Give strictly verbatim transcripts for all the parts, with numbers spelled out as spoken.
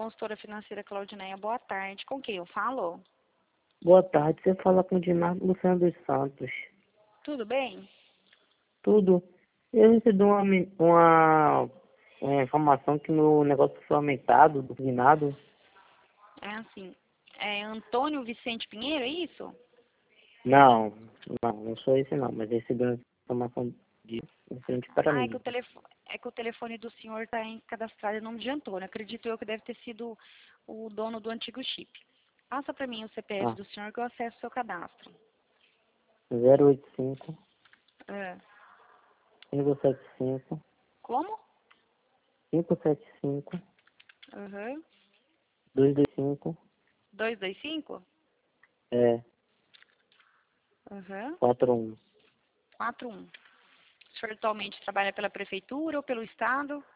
consultora financeira Claudineia, boa tarde. Com quem eu falo? Boa tarde, você fala com o Dinardo Luciano dos Santos. Tudo bem? Tudo. Eu recebi uma, mi- uma, uma informação que meu negócio foi aumentado, duplignado. É assim, é Antônio Vicente Pinheiro, é isso? Não, não, não sou esse não, mas recebi uma informação de frente para Ah, é mim. que o telefone, é que o telefone do senhor está cadastrado em nome de Antônio. Acredito eu que deve ter sido o dono do antigo chip. Passa para mim o C P F Ah, do senhor que eu acesso o seu cadastro. zero oito cinco, É. cinco sete cinco, Como? cinco sete cinco, Uhum. dois dois cinco, dois dois cinco? é, Uhum. quatro um. quatro um. O senhor atualmente trabalha pela prefeitura ou pelo estado?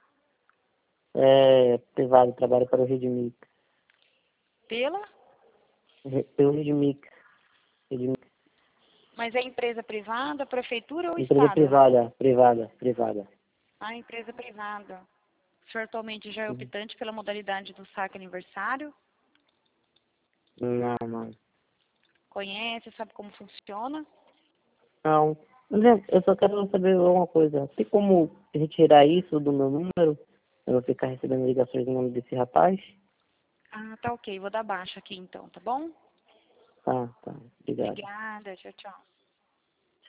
É privado, trabalho para o Redmix. Pela? Re- Pelo Redmix. Redmix. Mas é empresa privada, prefeitura ou Empresa estado? privada, privada, privada. Ah, empresa privada. O senhor atualmente já é Uhum. optante pela modalidade do saque aniversário? Não, não. Conhece, sabe como funciona? Não. André, eu só quero saber uma coisa. Tem como retirar isso do meu número? Eu vou ficar recebendo ligações no nome desse rapaz? Ah, tá ok. Vou dar baixa aqui então, tá bom? Tá, tá. Obrigado. Obrigada. Tchau, tchau.